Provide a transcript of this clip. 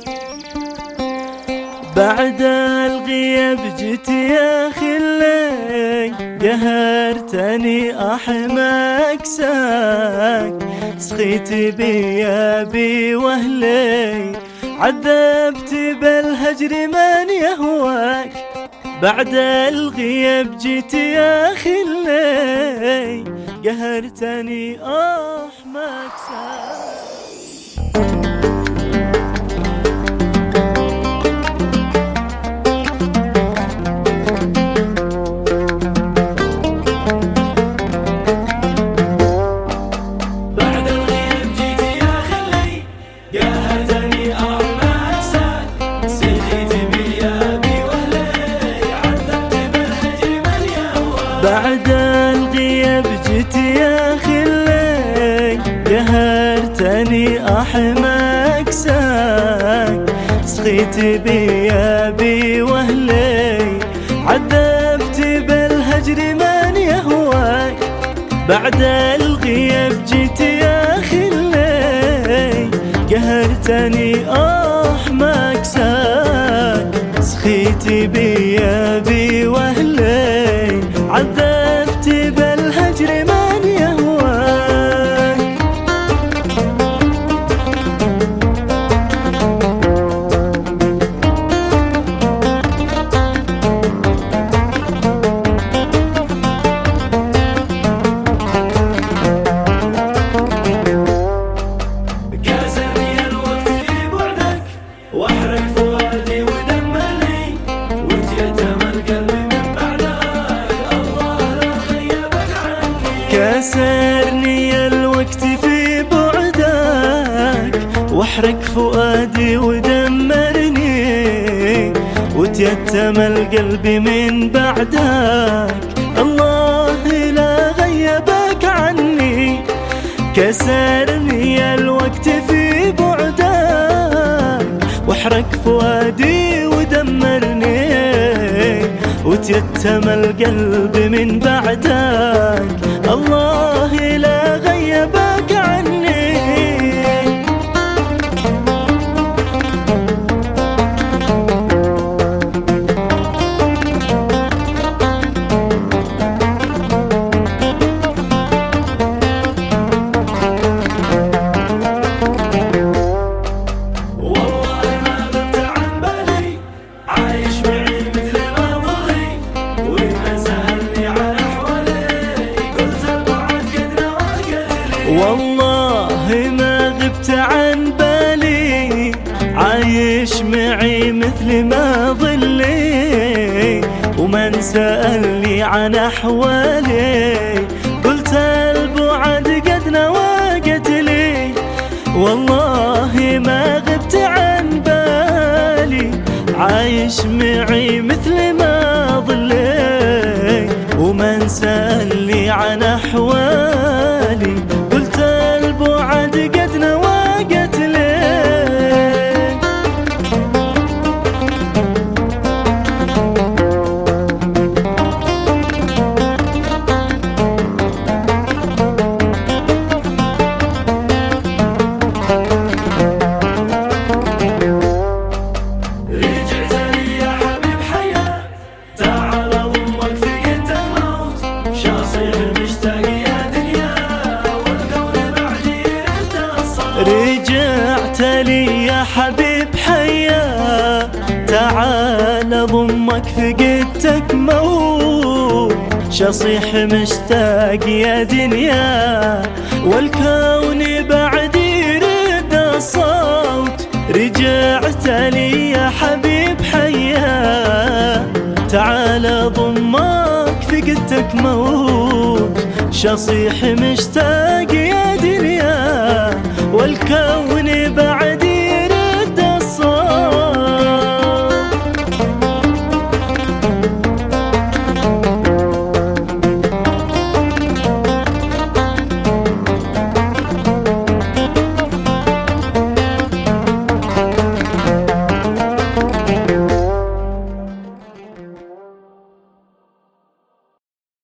بعد الغياب جيت يا خلي، قهرتني أحمقساك، سخيت بيابي واهلي، عذبت بالهجر من يهواك. بعد الغياب جيت يا خلي، قهرتني أحمقساك. بعد الغياب جيت يا خلي، قهرتني أحمقساك، سخيت بيابي واهلي، عذبت بالهجر من يهواك. بعد الغياب جيت يا خلي، قهرتني أحمقساك، سخيت بيابي واهلي، عذبت بالهجر من يهواك. كاسرني الوقت في بعدك، واحرق فؤادي ودمرني، وتيتم القلب من بعدك، الله لا غيبك عني. كاسرني الوقت في بعدك، واحرق فؤادي ودمرني، وتيتم القلب من بعدك، الله لا غيبك عني. كسرني الوقت في بعدك، واحرق فؤادي ودمرني، وتيتم القلب من بعدك، الله لا غيبك عني. والله ما غبت عن بالي، عايش معي مثل ما ظلي، ومن سألني عن أحوالي قلت البعد قد نوى قتلي. والله ما غبت عن بالي، عايش معي مثل ما ظلي، ومن سألني عن أحوالي قلت البعد قد نوى قتلي. رجعت لي يا حبيب حياة، تعال أضمك في قد الموت، شاصيح مشتاق يا دنيا، والكون بعدي انت الصوت. رجعت لي يا حبيب حياة، تعال أضمك فقدتك موت، شصيح مشتاق يا دنيا، والكون بعدي رد الصوت. رجعت لي يا حبيب حياة، تعال أضمك فقدتك موت، شصيح مشتاق يا دنيا، والكون بعدي